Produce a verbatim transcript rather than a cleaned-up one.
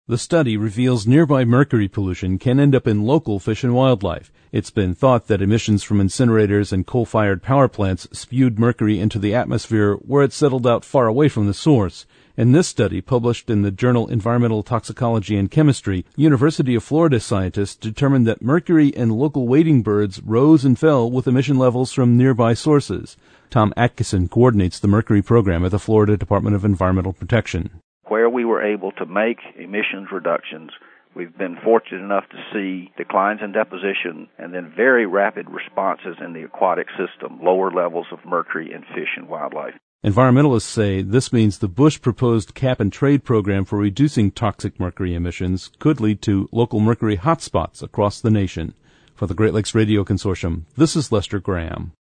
The study reveals nearby mercury pollution can end up in local fish and wildlife. It's been thought that emissions from incinerators and coal-fired power plants spewed mercury into the atmosphere where it settled out far away from the source. In this study, published in the journal Environmental Toxicology and Chemistry, University of Florida scientists determined that mercury in local wading birds rose and fell with emission levels from nearby sources. Tom Atkinson coordinates the mercury program at the Florida Department of Environmental Protection. Where we were able to make emissions reductions, we've been fortunate enough to see declines in deposition and then very rapid responses in the aquatic system, lower levels of mercury in fish and wildlife. Environmentalists say this means the Bush proposed cap-and-trade program for reducing toxic mercury emissions could lead to local mercury hotspots across the nation. For the Great Lakes Radio Consortium, this is Lester Graham.